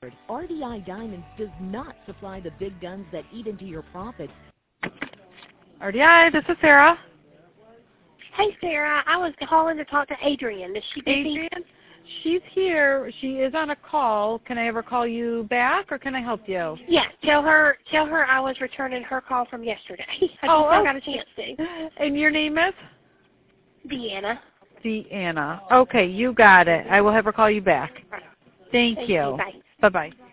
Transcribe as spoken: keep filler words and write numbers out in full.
R D I Diamonds does not supply the big guns that eat into your profits. R D I, this is Sarah. Hey, Sarah. I was calling to talk to Adrienne. Is she busy? Adrienne, she's here. She is on a call. Can I ever call you back, or can I help you? Yeah, tell her tell her I was returning her call from yesterday. I oh, just never oh. got a chance to. And your name is? Deanna. Deanna. Okay, you got it. I will have her call you back. Thank, Thank you. you. Bye. Bye-bye.